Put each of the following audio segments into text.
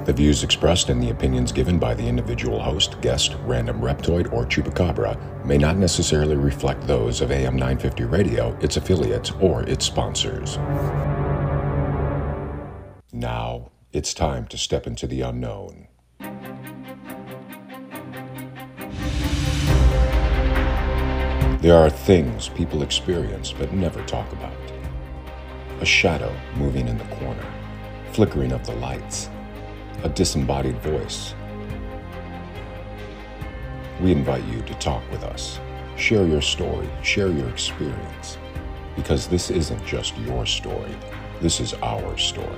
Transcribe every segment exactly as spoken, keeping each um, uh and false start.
The views expressed and the opinions given by the individual host, guest, random reptoid, or chupacabra may not necessarily reflect those of A M nine fifty Radio, its affiliates, or its sponsors. Now, it's time to step into the unknown. There are things people experience but never talk about. A shadow moving in the corner, flickering of the lights, a disembodied voice. We invite you to talk with us. Share your story, share your experience, because this isn't just your story, this is our story.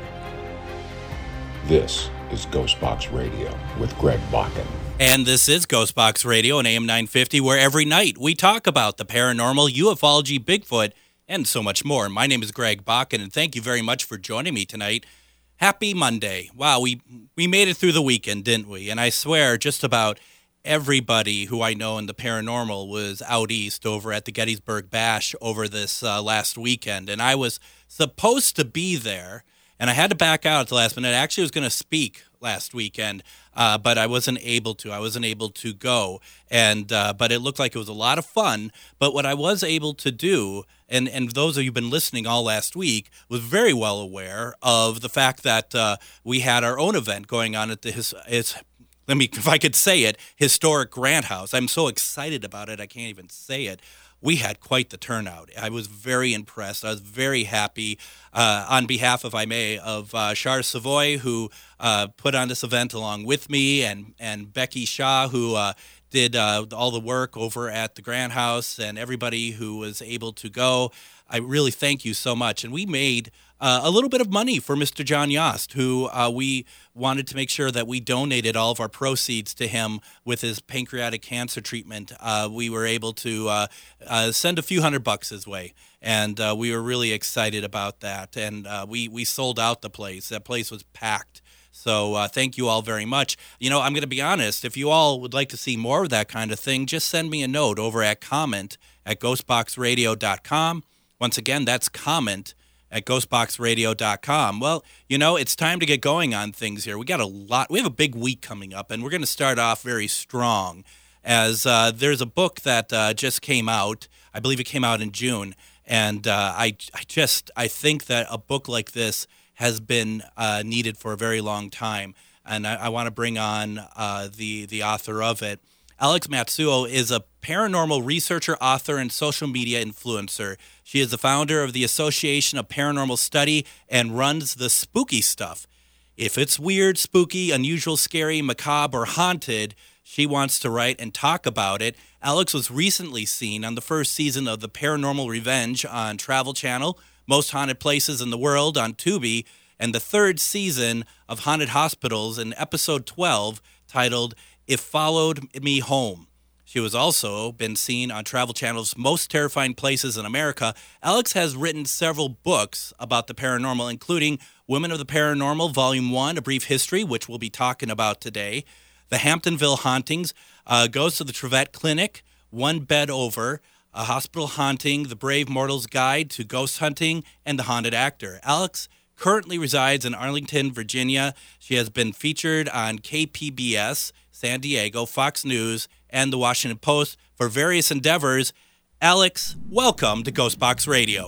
This is Ghostbox Radio with Greg Bakken. And this is Ghostbox Radio on A M nine fifty, where every night we talk about the paranormal, ufology, Bigfoot, and so much more. My name is Greg Bakken, and thank you very much for joining me tonight. Happy Monday. Wow, we we made it through the weekend, didn't we? And I swear, just about everybody who I know in the paranormal was out east over at the Gettysburg Bash over this uh, last weekend. And I was supposed to be there, and I had to back out at the last minute. I actually was going to speak last weekend, uh, but I wasn't able to. I wasn't able to go, and uh, but it looked like it was a lot of fun. But what I was able to do, and, and those of you who've been listening all last week, was very well aware of the fact that uh, we had our own event going on at the his, his let me, if I could say it, historic Grant House. I'm so excited about it, I can't even say it. We had quite the turnout. I was very impressed. I was very happy uh, on behalf, if I may, of uh, Char Savoy, who uh, put on this event along with me, and, and Becky Shaw, who uh, did uh, all the work over at the Grant House, and everybody who was able to go. I really thank you so much. And we made uh, a little bit of money for Mister John Yost, who uh, we wanted to make sure that we donated all of our proceeds to him with his pancreatic cancer treatment. Uh, we were able to uh, uh, send a few hundred bucks his way, and uh, we were really excited about that. And uh, we, we sold out the place. That place was packed. So uh, thank you all very much. You know, I'm going to be honest, if you all would like to see more of that kind of thing, just send me a note over at comment at ghostbox radio dot com. Once again, that's comment at ghostbox radio dot com. Well, you know, it's time to get going on things here. We got a lot. We have a big week coming up, and we're going to start off very strong, as uh, there's a book that uh, just came out. I believe it came out in June, and uh, I, I just I think that a book like this has been uh, needed for a very long time, and I, I want to bring on uh, the the author of it. Alex Matsuo is a paranormal researcher, author, and social media influencer. She is the founder of the Association of Paranormal Study and runs The Spooky Stuff. If it's weird, spooky, unusual, scary, macabre, or haunted, she wants to write and talk about it. Alex was recently seen on the first season of The Paranormal Revenge on Travel Channel, Most Haunted Places in the World on Tubi, and the third season of Haunted Hospitals in episode twelve, titled It Followed Me Home. She was also been seen on Travel Channel's Most Terrifying Places in America. Alex has written several books about the paranormal, including Women of the Paranormal, Volume one, A Brief History, which we'll be talking about today, The Hamptonville Hauntings, uh, Ghosts of the Trevette Clinic, One Bed Over, A Hospital Haunting, The Brave Mortal's Guide to Ghost Hunting, and The Haunted Actor. Alex currently resides in Arlington, Virginia. She has been featured on K P B S, San Diego, Fox News, and the Washington Post for various endeavors. Alex, welcome to Ghostbox Radio.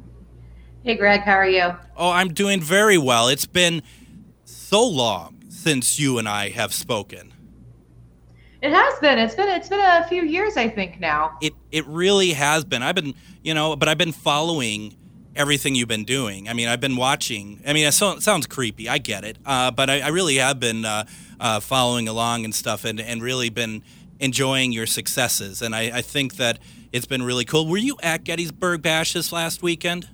Hey, Greg, how are you? Oh, I'm doing very well. It's been so long since you and I have spoken. It has been. It's been it's been a few years, I think, now. It it really has been. I've been, you know, but I've been following everything you've been doing. I mean, I've been watching. I mean, it, so, it sounds creepy. I get it. Uh, but I, I really have been uh, uh, following along and stuff, and, and really been enjoying your successes. And I, I think that it's been really cool. Were you at Gettysburg Bash this last weekend?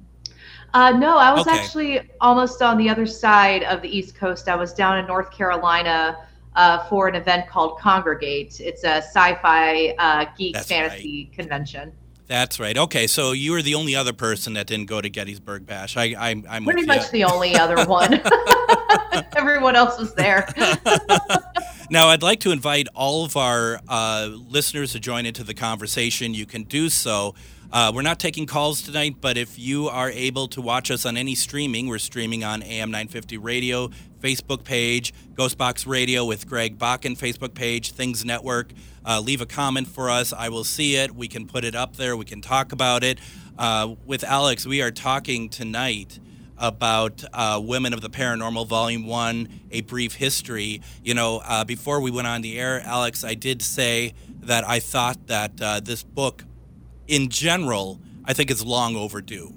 Uh, no, I was Okay. actually almost on the other side of the East Coast. I was down in North Carolina uh, for an event called Congregate. It's a sci-fi uh, geek That's fantasy convention. That's right. Okay, so you were the only other person that didn't go to Gettysburg Bash. I, I, I'm Pretty with much you. the only other one. Everyone else was there. Now, I'd like to invite all of our uh, listeners to join into the conversation. You can do so Uh, we're not taking calls tonight, but if you are able to watch us on any streaming, we're streaming on A M nine fifty Radio, Facebook page, Ghostbox Radio with Greg Bakken Facebook page, Things Network. Uh, leave a comment for us. I will see it. We can put it up there. We can talk about it. Uh, with Alex, we are talking tonight about uh, Women of the Paranormal, Volume one, A Brief History. You know, uh, before we went on the air, Alex, I did say that I thought that uh, this book, in general, I think is long overdue.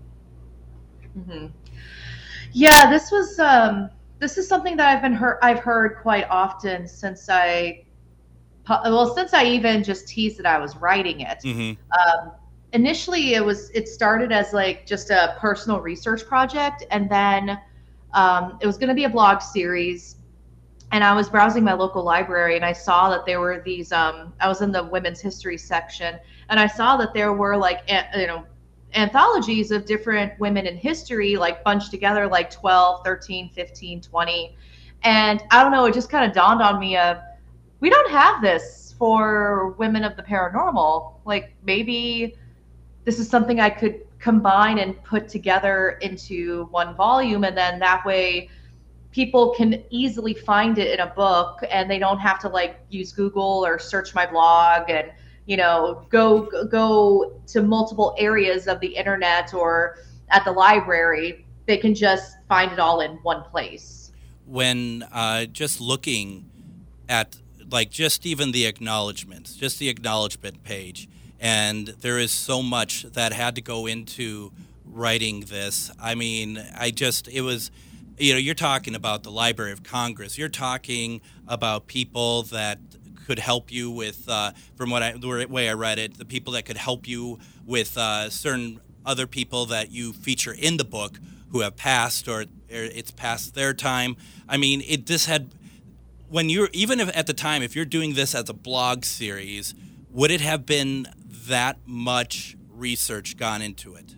Mm-hmm. Yeah, this was um, this is something that I've been heard I've heard quite often since I well since I even just teased that I was writing it. Mm-hmm. Um, initially, it was it started as like just a personal research project, and then um, it was going to be a blog series. And I was browsing my local library, and I saw that there were these. Um, I was in the women's history section, and I saw that there were like you know anthologies of different women in history, like bunched together, like twelve, thirteen, fifteen, twenty. And I don't know, it just kind of dawned on me of, we don't have this for women of the paranormal. Like maybe this is something I could combine and put together into one volume, and then that way people can easily find it in a book, and they don't have to like use Google or search my blog and, you know, go go to multiple areas of the internet or at the library. They can just find it all in one place. When uh, just looking at like just even the acknowledgments, just the acknowledgement page, and there is so much that had to go into writing this. I mean, I just, it was, you know, you're talking about the Library of Congress. You're talking about people that could help you with, uh, from what I, the way I read it, the people that could help you with uh, certain other people that you feature in the book who have passed or, or it's past their time. I mean, it this had, when you're, even if at the time, if you're doing this as a blog series, would it have been that much research gone into it?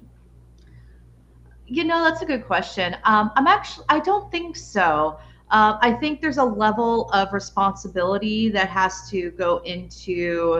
You know, that's a good question. Um, I'm actually, I don't think so. Uh, I think there's a level of responsibility that has to go into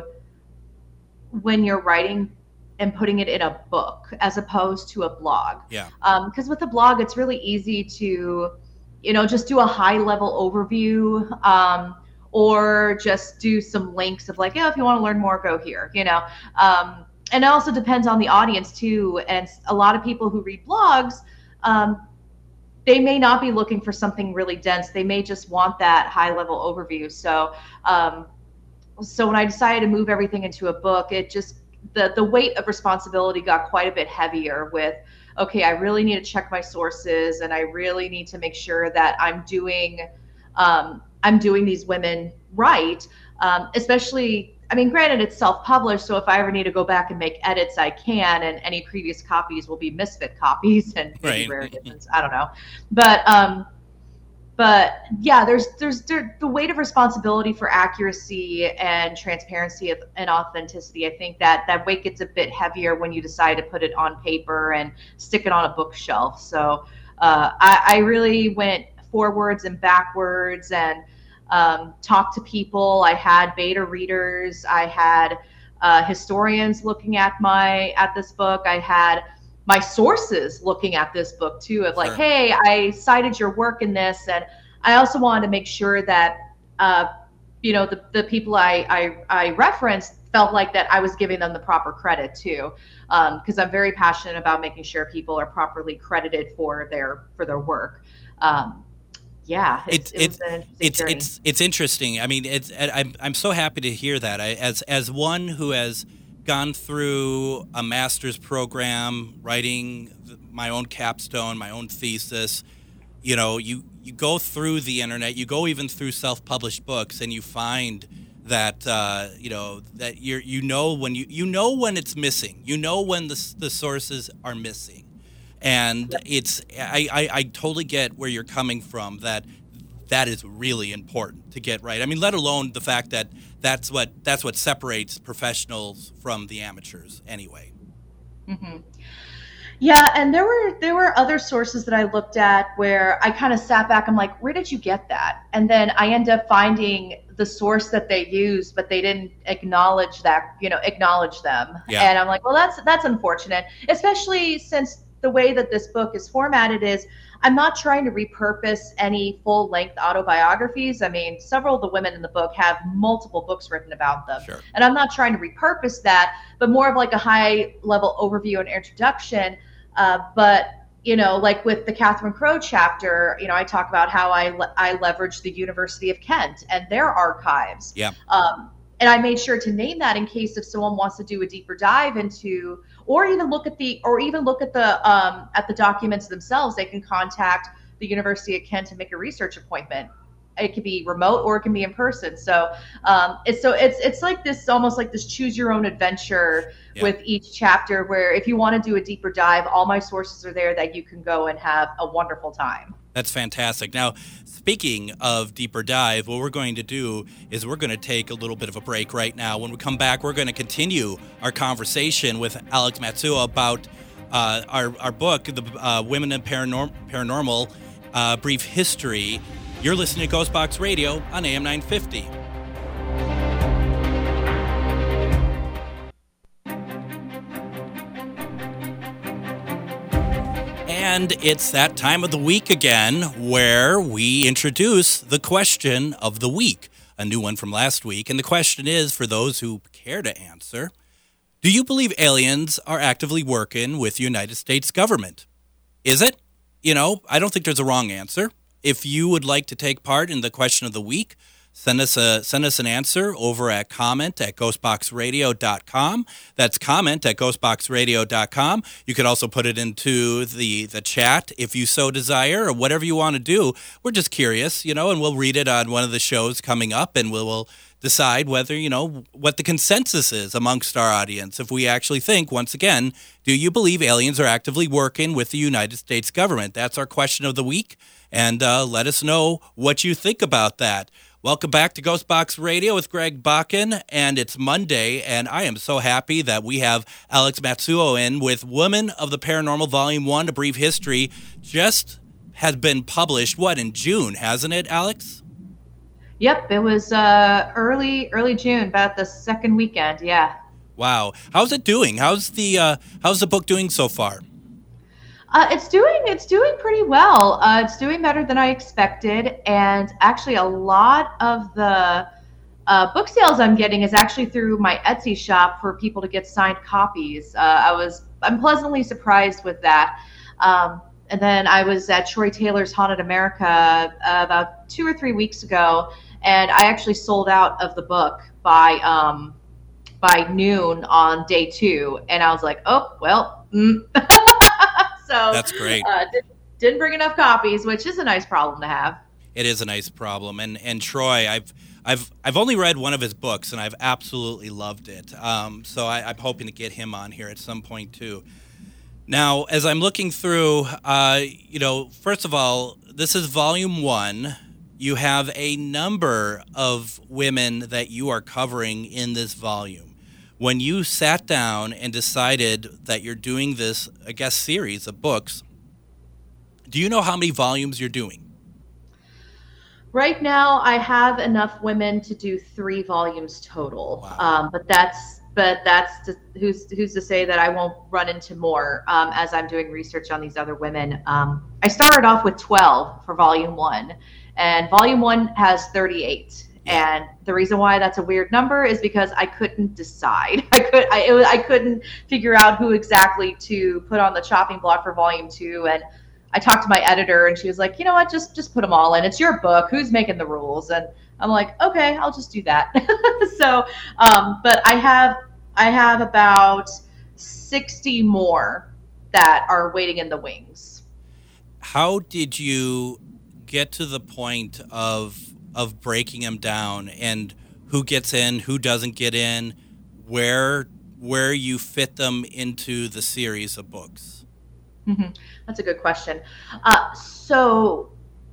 when you're writing and putting it in a book as opposed to a blog. Yeah. Because um, with a blog, it's really easy to, you know, just do a high level overview um, or just do some links of like, oh, if you want to learn more, go here, you know. Um, And it also depends on the audience too. And a lot of people who read blogs, um, they may not be looking for something really dense. They may just want that high level overview. So, um, so when I decided to move everything into a book, it just, the, the weight of responsibility got quite a bit heavier with, okay, I really need to check my sources, and I really need to make sure that I'm doing, um, I'm doing these women right. Um, especially, I mean, granted, it's self-published, so if I ever need to go back and make edits, I can, and any previous copies will be misfit copies, and maybe rare difference. I don't know, but um, but yeah, there's there's there, the weight of responsibility for accuracy and transparency and authenticity. I think that that weight gets a bit heavier when you decide to put it on paper and stick it on a bookshelf. So uh, I, I really went forwards and backwards and. Um, talk to people. I had beta readers. I had uh, historians looking at my at this book. I had my sources looking at this book too. Of like, sure. Hey, I cited your work in this, and I also wanted to make sure that uh, you know the the people I, I I referenced felt like that I was giving them the proper credit too, because um, I'm very passionate about making sure people are properly credited for their for their work. Um, Yeah, it's it's it it's it's, it's it's interesting. I mean, it's I'm I'm so happy to hear that. I, as as one who has gone through a master's program, writing my own capstone, my own thesis, you know, you you go through the internet, you go even through self-published books, and you find that uh, you know that you're you know when you you know when it's missing, you know when the the sources are missing. And it's I, I, I totally get where you're coming from, that that is really important to get right. I mean, let alone the fact that that's what that's what separates professionals from the amateurs anyway. Mm-hmm. Yeah, and there were there were other sources that I looked at where I kind of sat back. I'm like, where did you get that? And then I end up finding the source that they used, but they didn't acknowledge that, you know, acknowledge them. Yeah. And I'm like, well, that's that's unfortunate, especially since the way that this book is formatted is I'm not trying to repurpose any full length autobiographies. I mean, several of the women in the book have multiple books written about them. Sure. And I'm not trying to repurpose that, but more of like a high level overview and introduction. Uh, but, you know, like with the Catherine Crowe chapter, you know, I talk about how I, le- I leverage the University of Kent and their archives. Yeah. Um, and I made sure to name that in case if someone wants to do a deeper dive into, or even look at the, or even look at the, um, at the documents themselves, they can contact the University of Kent to make a research appointment. It can be remote or it can be in person. So um, it's so it's it's like this almost like this choose your own adventure Yeah. with each chapter. Where if you want to do a deeper dive, all my sources are there that you can go and have a wonderful time. That's fantastic. Now, speaking of deeper dive, what we're going to do is we're going to take a little bit of a break right now. When we come back, we're going to continue our conversation with Alex Matsuo about uh, our our book, the uh, Women in Paranorm- Paranormal uh, Brief History. You're listening to Ghostbox Radio on A M nine fifty. And it's that time of the week again where we introduce the question of the week, a new one from last week. And the question is, for those who care to answer, do you believe aliens are actively working with the United States government? Is it? You know, I don't think there's a wrong answer. If you would like to take part in the question of the week, send us a send us an answer over at comment at ghostbox radio dot com. That's comment at ghostbox radio dot com. You could also put it into the, the chat if you so desire, or whatever you want to do. We're just curious, you know, and we'll read it on one of the shows coming up, and we'll, we'll decide whether, you know, what the consensus is amongst our audience. If we actually think, once again, do you believe aliens are actively working with the United States government? That's our question of the week. And uh, let us know what you think about that. Welcome back to Ghostbox Radio with Greg Bakken, and it's Monday, and I am so happy that we have Alex Matsuo in with Women of the Paranormal Volume one, A Brief History. Just has been published, what, in June, hasn't it, Alex? Yep, it was uh, early early June, about the second weekend, yeah. Wow. How's it doing? How's the uh, how's the book doing so far? Uh, it's doing it's doing pretty well. Uh, it's doing better than I expected, and actually, a lot of the uh, book sales I'm getting is actually through my Etsy shop for people to get signed copies. Uh, I was I'm pleasantly surprised with that. Um, and then I was at Troy Taylor's Haunted America uh, about two or three weeks ago, and I actually sold out of the book by um, by noon on day two, and I was like, oh well. Mm. So that's great. Uh, did, didn't bring enough copies, which is a nice problem to have. It is a nice problem, and and Troy, I've I've I've only read one of his books, and I've absolutely loved it. Um, so I, I'm hoping to get him on here at some point too. Now, as I'm looking through, uh, you know, first of all, this is volume one. You have a number of women that you are covering in this volume. When you sat down and decided that you're doing this, I guess, series of books, do you know how many volumes you're doing? Right now, I have enough women to do three volumes total. Wow. Um, but that's but that's to, who's who's to say that I won't run into more um, as I'm doing research on these other women. Um, I started off with twelve for volume one, and volume one has thirty-eight. And the reason why that's a weird number is because I couldn't decide. I could I, it was, I couldn't figure out who exactly to put on the chopping block for volume two. And I talked to my editor, and she was like, you know what, just just put them all in. It's your book. Who's making the rules? And I'm like, okay, I'll just do that. so, um, but I have I have about sixty more that are waiting in the wings. How did you get to the point of of breaking them down, and who gets in, who doesn't get in, where where you fit them into the series of books? Mm-hmm. That's a good question. Uh, so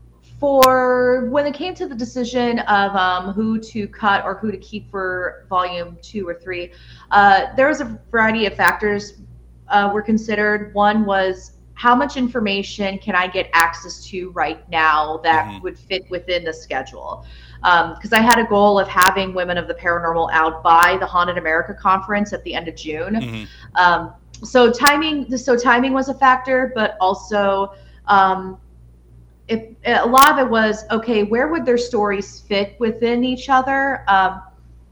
for when it came to the decision of um, who to cut or who to keep for volume two or three, uh, there was a variety of factors uh, were considered. One was, how much information can I get access to right now that mm-hmm. would fit within the schedule? Because um, I had a goal of having Women of the Paranormal out by the Haunted America conference at the end of June. Mm-hmm. Um, so timing, so timing was a factor, but also um, it, a lot of it was, okay, where would their stories fit within each other? Um,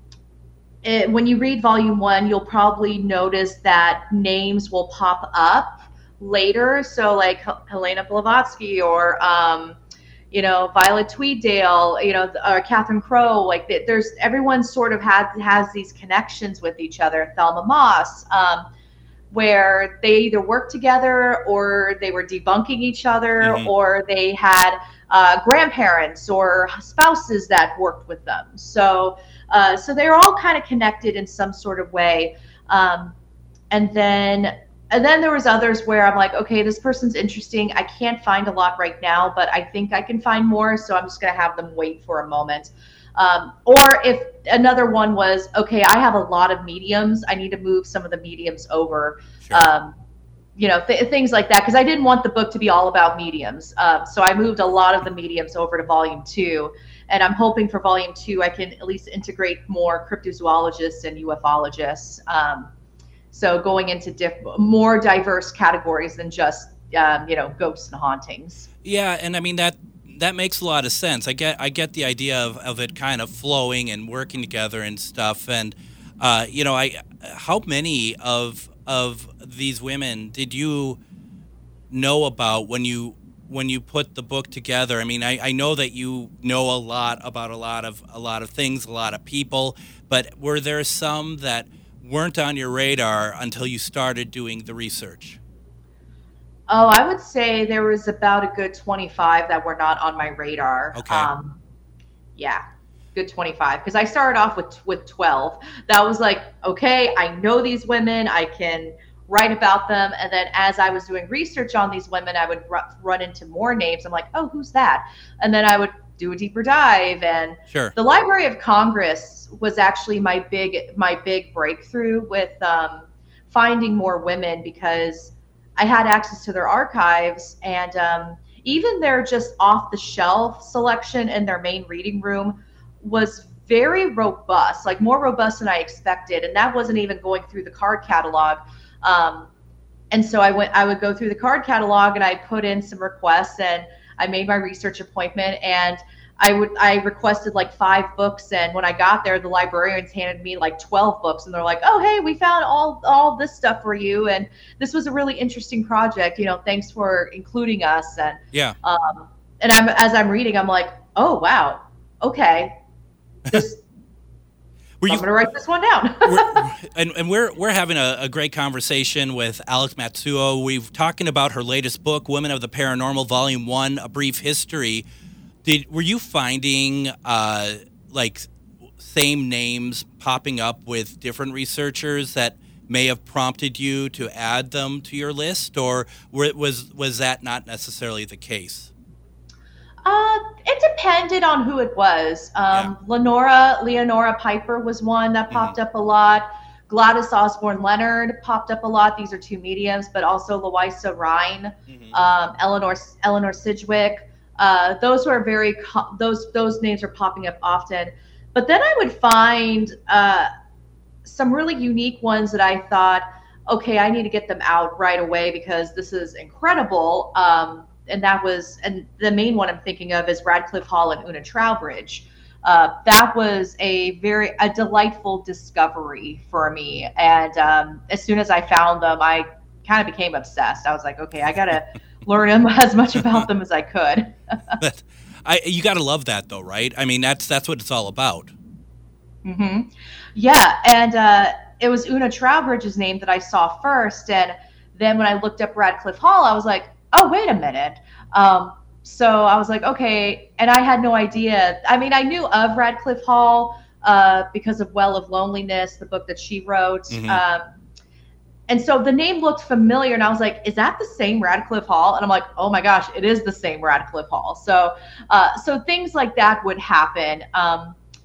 it, when you read volume one, you'll probably notice that names will pop up later. So like Helena Blavatsky or, um, you know, Violet Tweeddale, you know, or Catherine Crowe, like there's, everyone sort of has, has these connections with each other. Thelma Moss, um, where they either worked together or they were debunking each other, mm-hmm. or they had uh, grandparents or spouses that worked with them. So, uh, so they're all kind of connected in some sort of way. Um, and then And then there was others where I'm like, okay, this person's interesting. I can't find a lot right now, but I think I can find more. So I'm just going to have them wait for a moment. Um, or if another one was, okay, I have a lot of mediums. I need to move some of the mediums over, sure. um, you know, th- things like that. Because I didn't want the book to be all about mediums. Um, so I moved a lot of the mediums over to volume two. And I'm hoping for volume two, I can at least integrate more cryptozoologists and ufologists. Um, So going into diff- more diverse categories than just, um, you know, ghosts and hauntings. Yeah, and I mean, that that makes a lot of sense. I get I get the idea of, of it kind of flowing and working together and stuff. And, uh, you know, I how many of of these women did you know about when you when you put the book together? I mean, I, I know that you know a lot about a lot of a lot of things, a lot of people, but were there some that weren't on your radar until you started doing the research? Oh, I would say there was about a good twenty-five that were not on my radar. Okay. Um, yeah, good twenty-five. Because I started off with with twelve. That was like, okay, I know these women. I can write about them. And then as I was doing research on these women, I would r- run into more names. I'm like, oh, who's that? And then I would do a deeper dive. And sure. The Library of Congress was actually my big my big breakthrough with um, finding more women, because I had access to their archives, and um, even their just off the shelf selection in their main reading room was very robust, like more robust than I expected. And that wasn't even going through the card catalog. Um, and so I went I would go through the card catalog and I'd put in some requests, and I made my research appointment, and I would I requested like five books, and when I got there, the librarians handed me like twelve books, and they're like, "Oh, hey, we found all all this stuff for you, and this was a really interesting project. You know, thanks for including us." And yeah, um, and I'm as I'm reading, I'm like, "Oh, wow, okay, this." Were you, I'm going to write this one down. we're, and, and we're we're having a, a great conversation with Alex Matsuo. We're talking about her latest book, Women of the Paranormal, Volume One: A Brief History. Did were you finding uh, like same names popping up with different researchers that may have prompted you to add them to your list, or were, was was that not necessarily the case? Uh, it depended on who it was. Um, yeah. Lenora Leonora Piper was one that popped mm-hmm. up a lot. Gladys Osborne Leonard popped up a lot. These are two mediums, but also Louisa Rhine, mm-hmm. um, Eleanor Eleanor Sidgwick. Uh, those were very co- those those names are popping up often. But then I would find uh, some really unique ones that I thought, okay, I need to get them out right away because this is incredible. Um, and that was, and the main one I'm thinking of is Radcliffe Hall and Una Trowbridge. Uh, that was a very a delightful discovery for me. And um, as soon as I found them, I kind of became obsessed. I was like, okay, I gotta learn them as much about them as I could. But I, you gotta love that though, right? I mean, that's that's what it's all about. Mm-hmm. Yeah, and uh, it was Una Trowbridge's name that I saw first, and then when I looked up Radcliffe Hall, I was like, oh, wait a minute. Um, so I was like, okay, and I had no idea. I mean, I knew of Radcliffe Hall uh, because of Well of Loneliness, the book that she wrote. Mm-hmm. Um, and so the name looked familiar, and I was like, is that the same Radcliffe Hall? And I'm like, oh my gosh, it is the same Radcliffe Hall. So, uh, so things like that would happen. Um,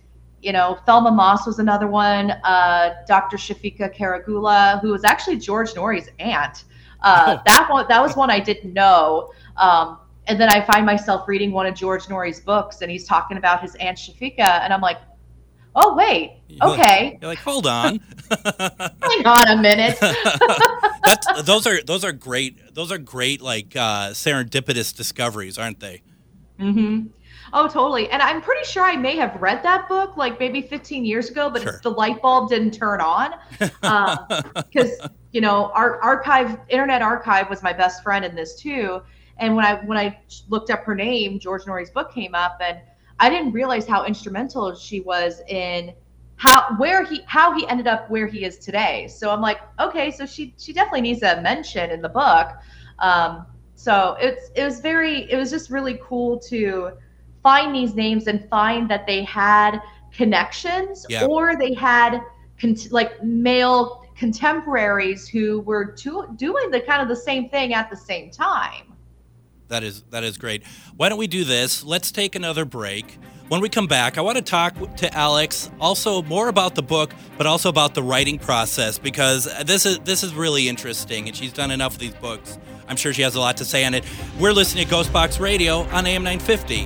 you know, Thelma Moss was another one. Uh, Doctor Shafika Karagula, who was actually George Norrie's aunt. Uh, Oh. that one, that was one I didn't know. Um, and then I find myself reading one of George Norrie's books, and he's talking about his aunt Shafika, and I'm like, oh wait, You're like- okay, You're like, hold on. hang on a minute. That's, those are those are great. Those are great, like uh, serendipitous discoveries, aren't they? hmm Oh, totally. And I'm pretty sure I may have read that book like maybe fifteen years ago, but Sure. the light bulb didn't turn on. Because, you know, our archive, Internet Archive was my best friend in this too. And when I when I looked up her name, George Norrie's book came up, and I didn't realize how instrumental she was in how where he how he ended up where he is today. So I'm like, okay, so she she definitely needs a mention in the book. Um, so it's it was very it was just really cool to find these names and find that they had connections, Yeah. or they had con- like male contemporaries who were to- doing the kind of the same thing at the same time. That is that is great. Why don't we do this? Let's take another break. When we come back, I want to talk to Alex also more about the book, but also about the writing process, because this is this is really interesting, and she's done enough of these books. I'm sure she has a lot to say on it. We're listening to Ghostbox Radio on A M nine fifty.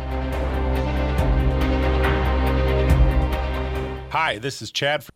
Hi, this is Chad.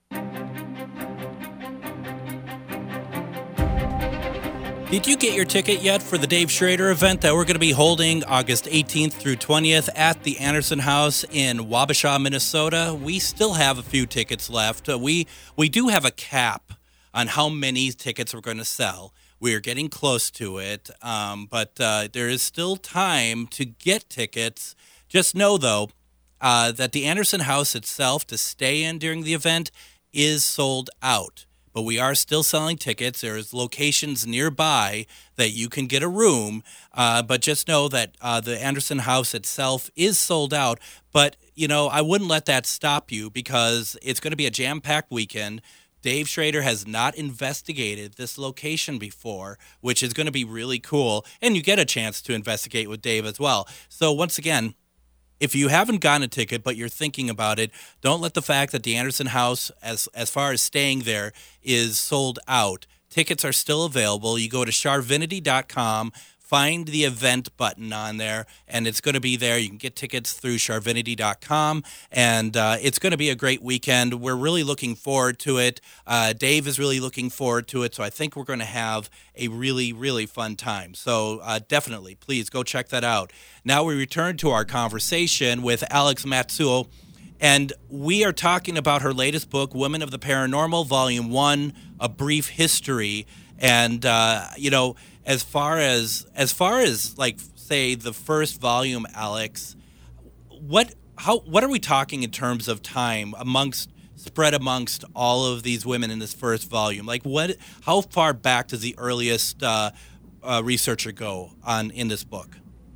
Did you get your ticket yet for the Dave Schrader event that we're going to be holding August eighteenth through twentieth at the Anderson House in Wabasha, Minnesota? We still have a few tickets left. Uh, we we do have a cap on how many tickets we're going to sell. We are getting close to it, um, but uh, there is still time to get tickets. Just know, though, uh, that the Anderson House itself to stay in during the event is sold out. But we are still selling tickets. There's locations nearby that you can get a room. Uh, but just know that uh, the Anderson House itself is sold out. But, you know, I wouldn't let that stop you, because it's going to be a jam-packed weekend. Dave Schrader has not investigated this location before, which is going to be really cool. And you get a chance to investigate with Dave as well. So once again, if you haven't gotten a ticket but you're thinking about it, don't let the fact that the Anderson House, as as far as staying there, is sold out. Tickets are still available. You go to charvinity dot com, find the event button on there, and it's going to be there. You can get tickets through charvinity dot com, and uh, it's going to be a great weekend. We're really looking forward to it. Uh, Dave is really looking forward to it, so I think we're going to have a really, really fun time. So uh, definitely, please go check that out. Now we return to our conversation with Alex Matsuo, and we are talking about her latest book, Women of the Paranormal, Volume one, A Brief History. And, uh, you know, as far as, as far as like, say, the first volume, Alex, what, how, what are we talking in terms of time amongst, spread amongst all of these women in this first volume? Like, what, how far back does the earliest uh, uh, researcher go on in this book?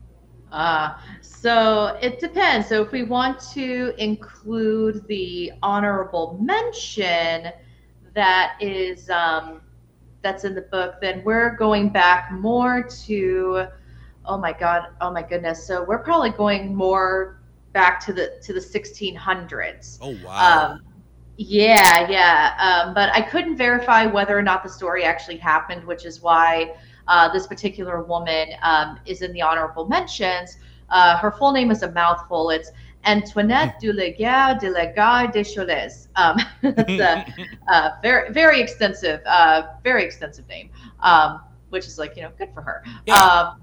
Uh, so it depends. So if we want to include the honorable mention that is um, that's in the book, then we're going back more to, oh my god, oh my goodness. So we're probably going more back to the to the sixteen hundreds. Oh wow. Um, yeah, yeah. Um, but I couldn't verify whether or not the story actually happened, which is why uh, this particular woman um, is in the honorable mentions. Uh, her full name is a mouthful. It's Antoinette Duleguer de la Gare des Cholets. Um, it's a, a very, very extensive, uh, very extensive name, um, which is like, you know, good for her. Yeah. Um,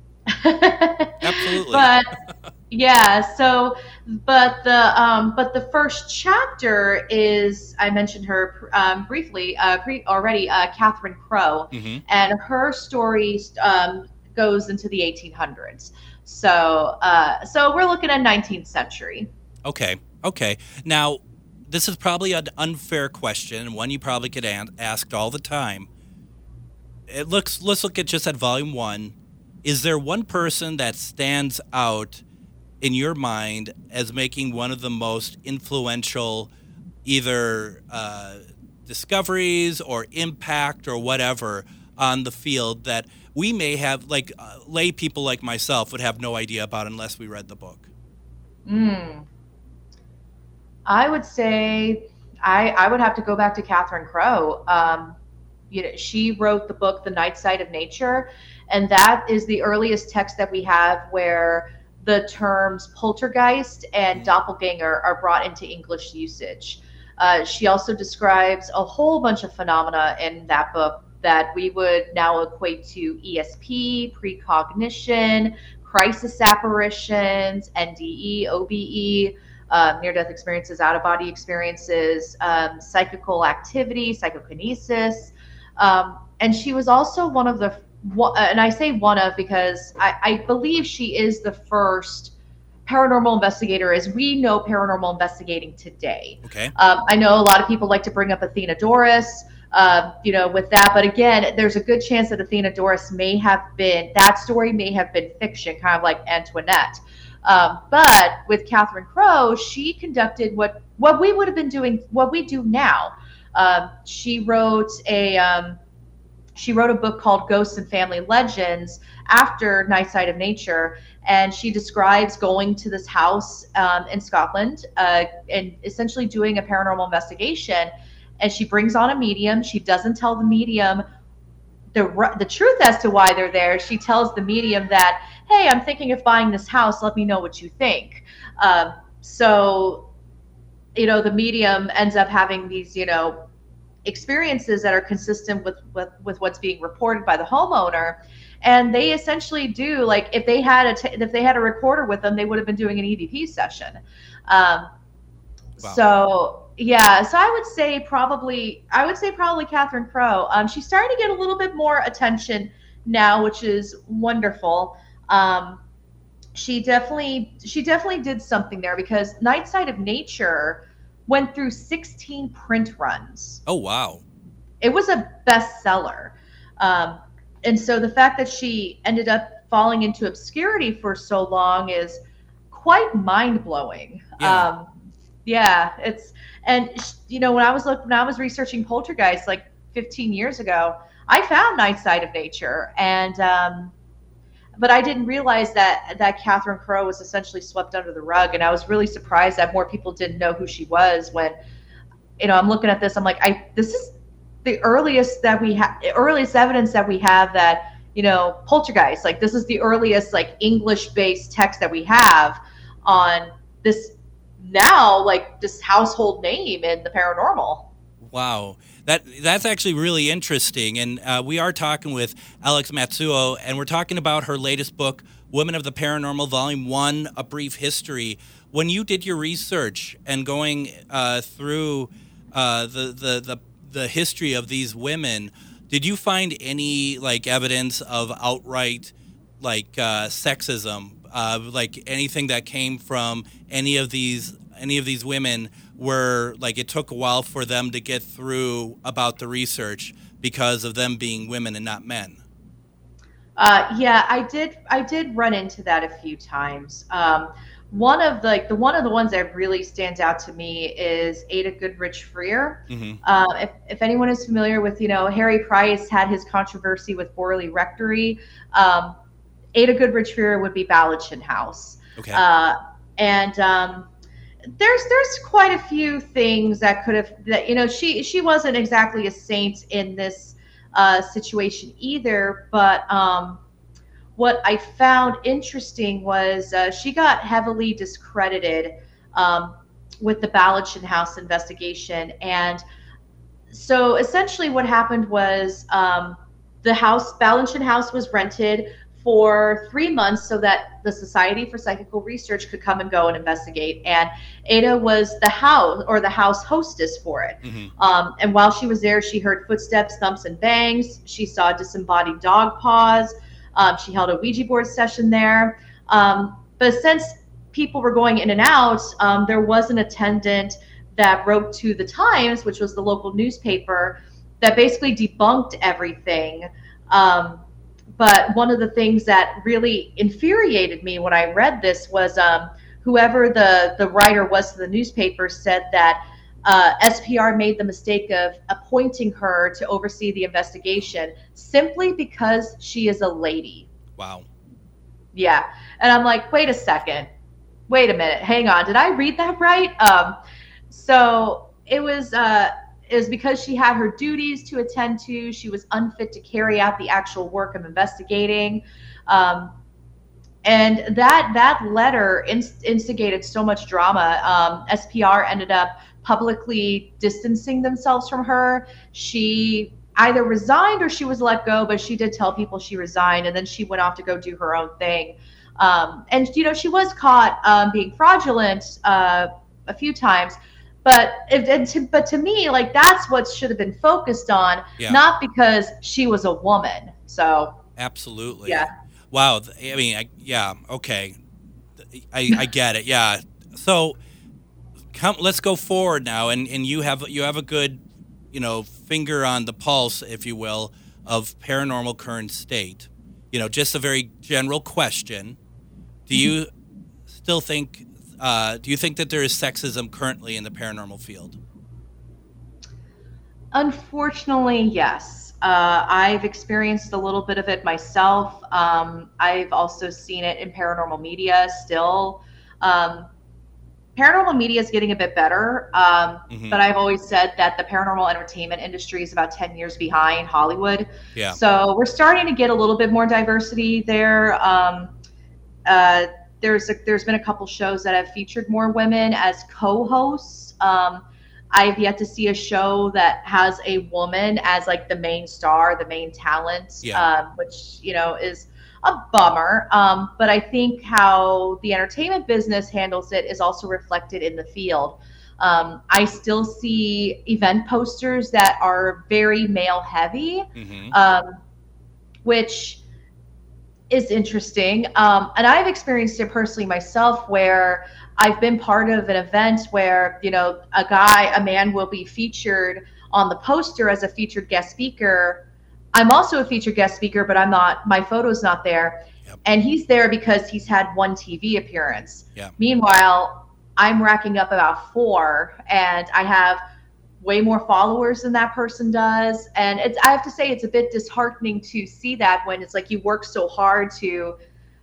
Absolutely. But yeah, so but the um, but the first chapter is, I mentioned her um, briefly uh, pre- already, uh, Catherine Crowe, Mm-hmm. and her story um, goes into the eighteen hundreds. So uh, so we're looking at nineteenth century. Okay. Okay. Now, this is probably an unfair question, and one you probably get an- asked all the time. It looks. Let's look at just at volume one. Is there one person that stands out in your mind as making one of the most influential, either uh, discoveries or impact or whatever on the field that we may have, like uh, lay people like myself would have no idea about unless we read the book? Mm. I would say I, I would have to go back to Catherine Crowe. Um, you know, she wrote the book, The Night Side of Nature, and that is the earliest text that we have where the terms poltergeist and doppelganger are brought into English usage. Uh, she also describes a whole bunch of phenomena in that book that we would now equate to E S P, precognition, crisis apparitions, N D E, O B E, uh, near-death experiences, out-of-body experiences, um, psychical activity, psychokinesis. Um, and she was also one of the, and I say one of because I, I believe she is the first paranormal investigator as we know paranormal investigating today. Okay. Um, I know a lot of people like to bring up Athena Doris, uh, you know, with that. But again, there's a good chance that Athena Doris may have been, that story may have been fiction, kind of like Antoinette. Um, but with Catherine Crowe, she conducted what, what we would have been doing, what we do now. Um, she wrote a, um, she wrote a book called Ghosts and Family Legends after Night Side of Nature. And she describes going to this house um, in Scotland uh, and essentially doing a paranormal investigation. And she brings on a medium. She doesn't tell the medium the the truth as to why they're there. She tells the medium that, hey, I'm thinking of buying this house. Let me know what you think. Um, so, you know, the medium ends up having these, you know, experiences that are consistent with, with, with what's being reported by the homeowner. And they essentially do, like, if they had a t- if they had a recorder with them, they would have been doing an E V P session. Um, wow. So yeah, so I would say probably I would say probably Catherine Crowe. Um, she's starting to get a little bit more attention now, which is wonderful. Um, she definitely she definitely did something there because Night Side of Nature went through sixteen print runs. Oh wow! It was a bestseller. Um, And so the fact that she ended up falling into obscurity for so long is quite mind-blowing. Yeah. Um, yeah, it's and you know when I was look, when I was researching poltergeist like fifteen years ago, I found Night Side of Nature, and um, but I didn't realize that that Catherine Crowe was essentially swept under the rug, and I was really surprised that more people didn't know who she was. When you know I'm looking at this, I'm like, I this is. the earliest that we have, earliest evidence that we have that, you know, poltergeist, like this is the earliest like English-based text that we have on this now, like this household name in the paranormal. Wow. That that's actually really interesting. And uh, we are talking with Alex Matsuo, and we're talking about her latest book, Women of the Paranormal, Volume one, A Brief History. When you did your research and going uh, through uh, the, the, the the history of these women, did you find any like evidence of outright like uh, sexism, uh, like anything that came from any of these any of these women where like it took a while for them to get through about the research because of them being women and not men? Uh, yeah, I did. I did run into that a few times. Um, One of the, like the one of the ones that really stands out to me is Ada Goodrich Freer. Mm-hmm. Uh, if if anyone is familiar with, you know, Harry Price had his controversy with Borley Rectory. Um, Ada Goodrich Freer would be Ballachin House. Okay. Uh, and um, there's there's quite a few things that could have that you know she she wasn't exactly a saint in this uh, situation either, but. Um, What I found interesting was uh, she got heavily discredited um, with the Ballachin House investigation. And so essentially what happened was um, the house, Ballachin House was rented for three months so that the Society for Psychical Research could come and go and investigate. And Ada was the house or the house hostess for it. Mm-hmm. Um, and while she was there, she heard footsteps, thumps, and bangs. She saw disembodied dog paws. Um, she held a Ouija board session there. Um, but since people were going in and out, um, there was an attendant that wrote to the Times, which was the local newspaper, that basically debunked everything. Um, but one of the things that really infuriated me when I read this was um, whoever the, the writer was to the newspaper said that Uh, S P R made the mistake of appointing her to oversee the investigation simply because she is a lady. Wow. Yeah. And I'm like, wait a second. Wait a minute. Hang on. Did I read that right? Um, So it was uh, it was because she had her duties to attend to. She was unfit to carry out the actual work of investigating. Um, and that that letter inst- instigated so much drama. Um, S P R ended up publicly distancing themselves from her. She either resigned or she was let go, but she did tell people she resigned, and then she went off to go do her own thing. Um, and, you know, she was caught um, being fraudulent uh, a few times. But if, and to, but to me, like, that's what should have been focused on, yeah. not because she was a woman. So absolutely, yeah. Wow. I mean, I, yeah, okay, I, I get it. Yeah. So come, let's go forward now, and, and you have you have a good, you know, finger on the pulse, if you will, of paranormal current state. You know, just a very general question: do you still think? Uh, do you think that there is sexism currently in the paranormal field? Unfortunately, yes. Uh, I've experienced a little bit of it myself. Um, I've also seen it in paranormal media still. Um, paranormal media is getting a bit better, um, mm-hmm. but I've always said that the paranormal entertainment industry is about ten years behind Hollywood. Yeah. So we're starting to get a little bit more diversity there. Um, uh, There's a, there's been a couple shows that have featured more women as co-hosts. Um, I've yet to see a show that has a woman as like the main star, the main talent, yeah. um, which, you know, is a bummer. Um, but I think how the entertainment business handles it is also reflected in the field. Um, I still see event posters that are very male heavy, mm-hmm. um, which is interesting. Um, and I've experienced it personally myself, where I've been part of an event where, you know, a guy, a man will be featured on the poster as a featured guest speaker. I'm also a featured guest speaker, but I'm not, my photo's not there. Yep. And he's there because he's had one T V appearance. Yeah. Meanwhile, I'm racking up about four, and I have way more followers than that person does. And it's, I have to say, it's a bit disheartening to see that when it's like you work so hard to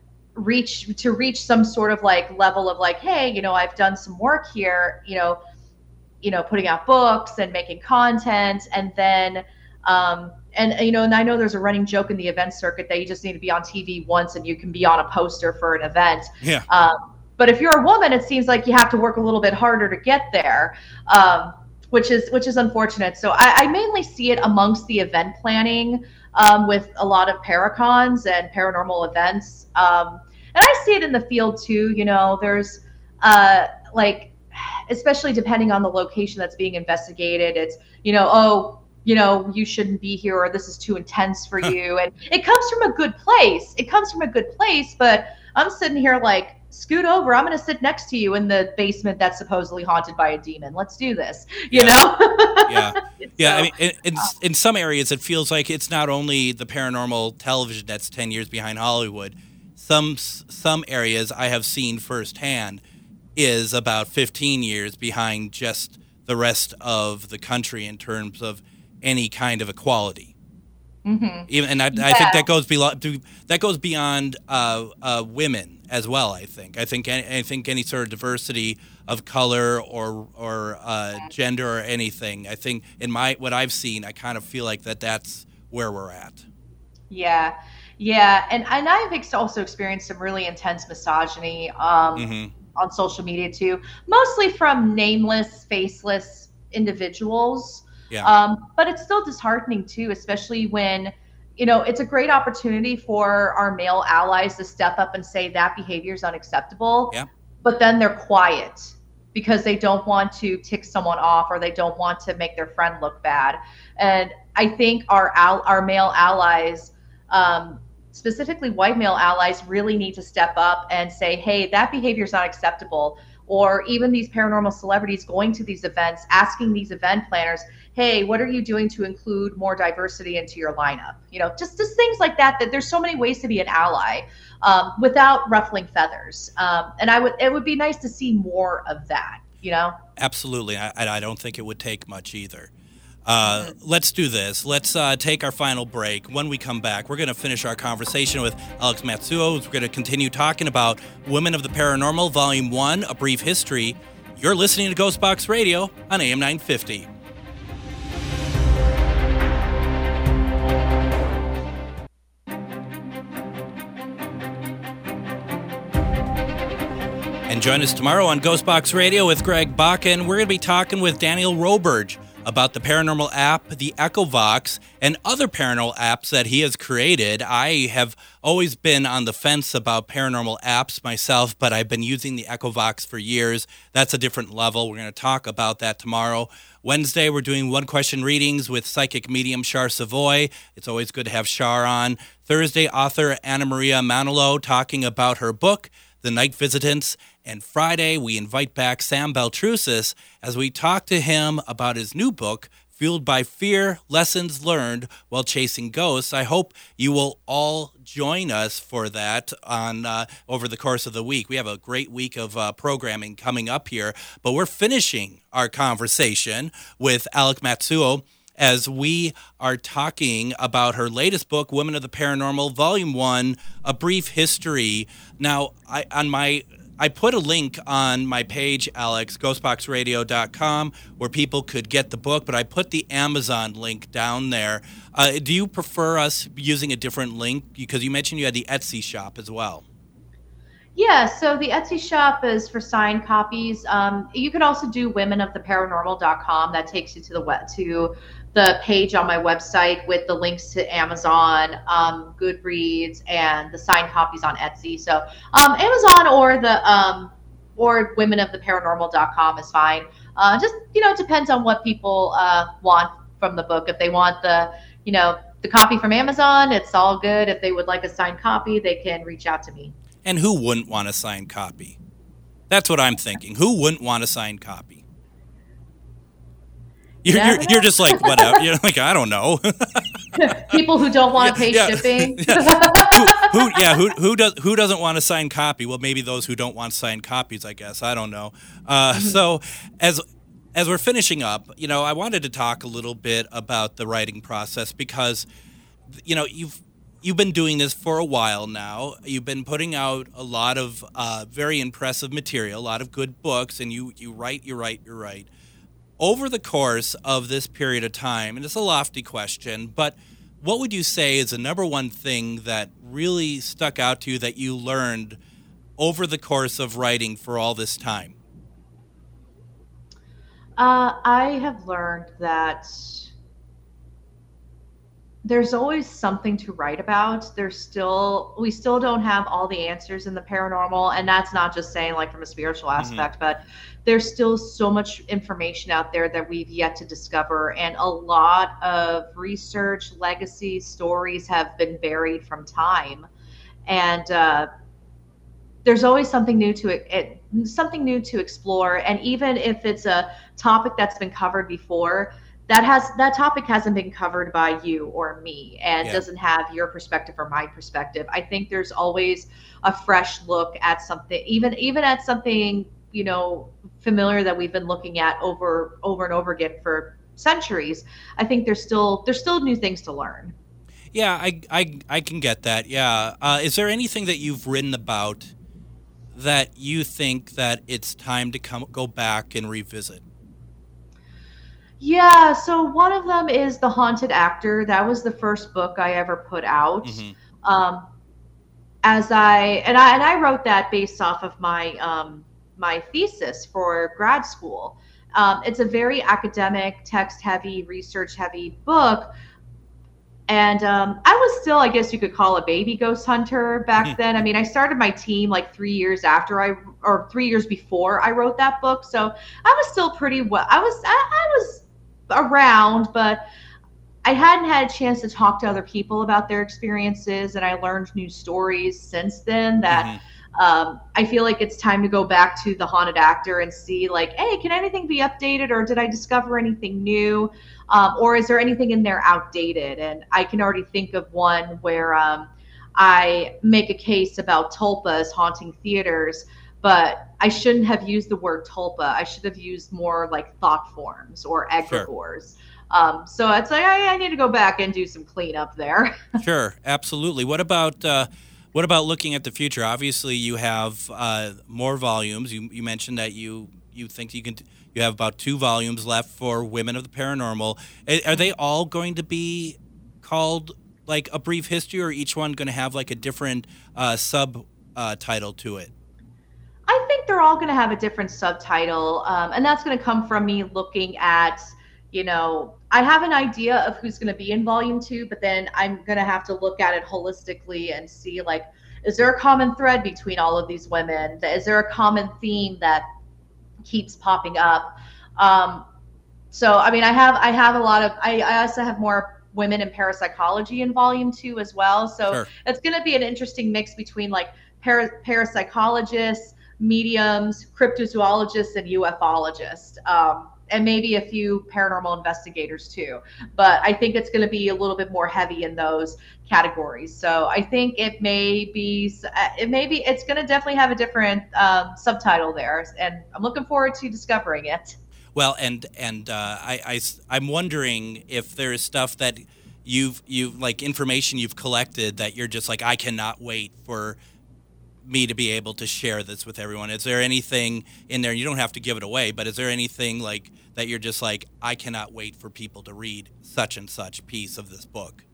reach, to reach some sort of like level of like, hey, you know, I've done some work here, you know, you know, putting out books and making content. And then, um, and, you know, and I know there's a running joke in the event circuit that you just need to be on T V once and you can be on a poster for an event. Yeah. Um, but if you're a woman, it seems like you have to work a little bit harder to get there. Um, which is which is unfortunate. So I, I mainly see it amongst the event planning um, with a lot of paracons and paranormal events. Um, and I see it in the field too. You know, there's uh, like, especially depending on the location that's being investigated, it's, you know, oh, you know, you shouldn't be here, or this is too intense for you. And it comes from a good place. It comes from a good place, but I'm sitting here like, scoot over. I'm going to sit next to you in the basement that's supposedly haunted by a demon. Let's do this. You yeah. know? yeah. Yeah. So, I mean, in, in, in some areas, it feels like it's not only the paranormal television that's ten years behind Hollywood. Some, some areas I have seen firsthand is about fifteen years behind just the rest of the country in terms of any kind of equality. Mm-hmm. Even, and I, yeah. I think that goes beyond that goes beyond uh, uh, women as well. I think. I think. Any, I think any sort of diversity of color or or uh, gender or anything. I think in my what I've seen, I kind of feel like that that's where we're at. Yeah, yeah, and and I've ex- also experienced some really intense misogyny um, mm-hmm. on social media too, mostly from nameless, faceless individuals. Yeah. Um, but it's still disheartening too, especially when, you know, it's a great opportunity for our male allies to step up and say that behavior is unacceptable. Yeah. But then they're quiet because they don't want to tick someone off, or they don't want to make their friend look bad. And I think our al- our male allies, um, specifically white male allies, really need to step up and say, hey, that behavior is not acceptable. Or even these paranormal celebrities going to these events, asking these event planners, hey, what are you doing to include more diversity into your lineup? You know, just, just things like that, that there's so many ways to be an ally um, without ruffling feathers. Um, and I would, it would be nice to see more of that, you know? Absolutely. I, I don't think it would take much either. Uh, let's do this. Let's uh, take our final break. When we come back, we're going to finish our conversation with Alex Matsuo. We're going to continue talking about Women of the Paranormal, Volume one, A Brief History. You're listening to Ghost Box Radio on A M nine fifty. And join us tomorrow on Ghost Box Radio with Greg Bakken. We're going to be talking with Daniel Roberge about the paranormal app, the Echovox, and other paranormal apps that he has created. I have always been on the fence about paranormal apps myself, but I've been using the Echovox for years. That's a different level. We're going to talk about that tomorrow. Wednesday, we're doing one-question readings with psychic medium Char Savoy. It's always good to have Char on. Thursday, author Anna Maria Manilow talking about her book, The Night Visitants. And Friday, we invite back Sam Baltrusis as we talk to him about his new book, Fueled by Fear, Lessons Learned While Chasing Ghosts. I hope you will all join us for that on uh, over the course of the week. We have a great week of uh, programming coming up here, but we're finishing our conversation with Alec Matsuo as we are talking about her latest book, Women of the Paranormal, Volume one, A Brief History. Now, I on my... I put a link on my page, Alex, ghost box radio dot com, where people could get the book, but I put the Amazon link down there. Uh, do you prefer us using a different link? Because you mentioned you had the Etsy shop as well. Yeah, so the Etsy shop is for signed copies. Um, you can also do women of the paranormal dot com. That takes you to the web, to the page on my website with the links to Amazon, um, Goodreads, and the signed copies on Etsy. So um, Amazon or the um, or women of the paranormal dot com is fine. Uh, just, you know, it depends on what people uh, want from the book. If they want the, you know, the copy from Amazon, it's all good. If they would like a signed copy, they can reach out to me. And who wouldn't want a signed copy? That's what I'm thinking. Who wouldn't want a signed copy? You're, you're, you're just like, whatever. You're like, I don't know. People who don't want to yeah, pay yeah, shipping. Yeah. Who, who, yeah, who, who does who doesn't want a signed copy? Well, maybe those who don't want signed copies, I guess. I don't know. Uh, Mm-hmm. So as as we're finishing up, you know, I wanted to talk a little bit about the writing process because, you know, you've you've been doing this for a while now. You've been putting out a lot of uh, very impressive material, a lot of good books, and you you write, you write, you write. Over the course of this period of time, and it's a lofty question, but what would you say is the number one thing that really stuck out to you that you learned over the course of writing for all this time? Uh, I have learned that there's always something to write about. There's still, we still don't have all the answers in the paranormal. And that's not just saying like from a spiritual aspect, mm-hmm. but there's still so much information out there that we've yet to discover. And a lot of research, legacy, stories have been buried from time. And uh, there's always something new to it, it, something new to explore. And even if it's a topic that's been covered before, that has that topic hasn't been covered by you or me, and yeah. doesn't have your perspective or my perspective. I think there's always a fresh look at something, even even at something, you know, familiar that we've been looking at over over and over again for centuries. I think there's still there's still new things to learn. Yeah, I I, I can get that. Yeah. Uh, is there anything that you've written about that you think that it's time to come go back and revisit? Yeah, so one of them is The Haunted Actor. That was the first book I ever put out. Mm-hmm. Um, as I and I and I wrote that based off of my um, my thesis for grad school. Um, it's a very academic, text-heavy, research-heavy book. And um, I was still, I guess you could call a baby ghost hunter back mm-hmm. then. I mean, I started my team like three years after I, or three years before I wrote that book. So I was still pretty well. I was, I, I was. around, but I hadn't had a chance to talk to other people about their experiences, and I learned new stories since then that mm-hmm. um, I feel like it's time to go back to The Haunted Actor and see like, hey, can anything be updated, or did I discover anything new, um, or is there anything in there outdated? And I can already think of one where um, I make a case about tulpas haunting theaters, but I shouldn't have used the word tulpa. I should have used more like thought forms or egregores. Sure. Um, so it's like I, I need to go back and do some cleanup there. Sure, absolutely. What about uh, what about looking at the future? Obviously, you have uh, more volumes. You you mentioned that you you think you can you have about two volumes left for Women of the Paranormal. Are they all going to be called like A Brief History, or each one going to have like a different uh, sub uh, title to it? I think they're all going to have a different subtitle, um, and that's going to come from me looking at, you know, I have an idea of who's going to be in volume two, but then I'm going to have to look at it holistically and see, like, is there a common thread between all of these women? Is there a common theme that keeps popping up? Um, so, I mean, I have I have a lot of, I, I also have more women in parapsychology in volume two as well. So sure. It's going to be an interesting mix between like para, parapsychologists, mediums, cryptozoologists, and ufologists. Um, and maybe a few paranormal investigators too. But I think it's going to be a little bit more heavy in those categories. So I think it may be, it may be, it's going to definitely have a different um, subtitle there. And I'm looking forward to discovering it. Well, and and uh, I, I, I'm wondering if there is stuff that you've, you've, like information you've collected that you're just like, I cannot wait for me to be able to share this with everyone. Is there anything in there, you don't have to give it away, but is there anything like that you're just like, I cannot wait for people to read such and such piece of this book?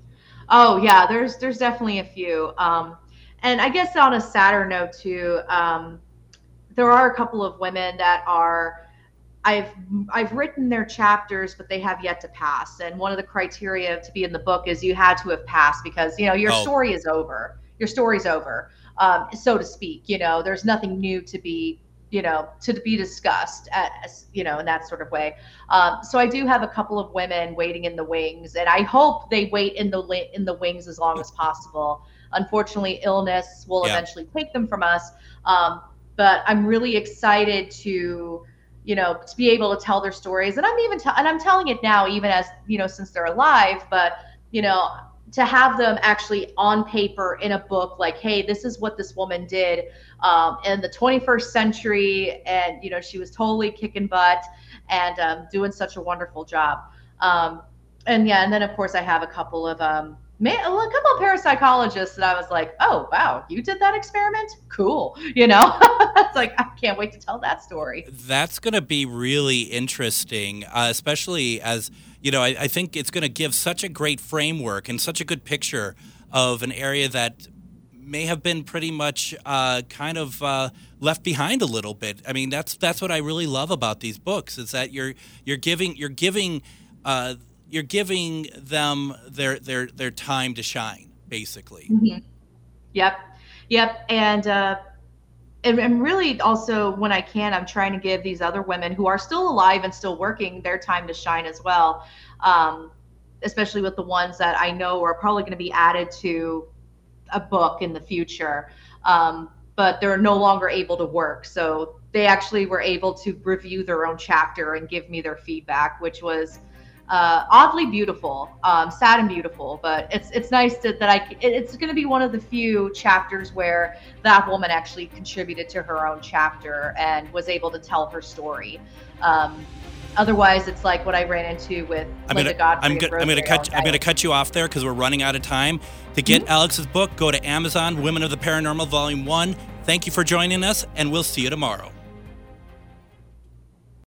Oh yeah, there's there's definitely a few. Um, and I guess on a sadder note too, um, there are a couple of women that are, I've I've written their chapters, but they have yet to pass. And one of the criteria to be in the book is you had to have passed, because, you know, your oh. story is over. Your story's over. Um, so to speak, you know, there's nothing new to be, you know, to be discussed, as, you know, in that sort of way. Um, so I do have a couple of women waiting in the wings, and I hope they wait in the in the wings as long as possible. Unfortunately, illness will yeah. eventually take them from us. Um, but I'm really excited to, you know, to be able to tell their stories. And I'm even, t- and I'm telling it now, even as, you know, since they're alive, but, you know, to have them actually on paper in a book, like, hey, this is what this woman did um, in the twenty-first century. And, you know, she was totally kicking butt and um, doing such a wonderful job. Um, and yeah, and then of course I have a couple of, um, man, a couple of parapsychologists that I was like, oh, wow, you did that experiment? Cool. You know, it's like, I can't wait to tell that story. That's going to be really interesting, uh, especially as, you know, I, I think it's going to give such a great framework and such a good picture of an area that may have been pretty much uh, kind of uh, left behind a little bit. I mean, that's that's what I really love about these books, is that you're you're giving you're giving uh, you're giving them their their their time to shine, basically. Mm-hmm. Yep, yep, and. Uh, And, and really also, when I can, I'm trying to give these other women who are still alive and still working their time to shine as well, um, especially with the ones that I know are probably going to be added to a book in the future, um, but they're no longer able to work. So they actually were able to review their own chapter and give me their feedback, which was uh, oddly beautiful, um, sad and beautiful. But it's it's nice to, that I it's going to be one of the few chapters where that woman actually contributed to her own chapter and was able to tell her story. Um, otherwise, it's like what I ran into with I'm Linda gonna, Godfrey. I'm, go, I'm gonna cut I'm gonna cut you off there because we're running out of time. To get mm-hmm. Alex's book, go to Amazon, Women of the Paranormal, Volume One. Thank you for joining us, and we'll see you tomorrow.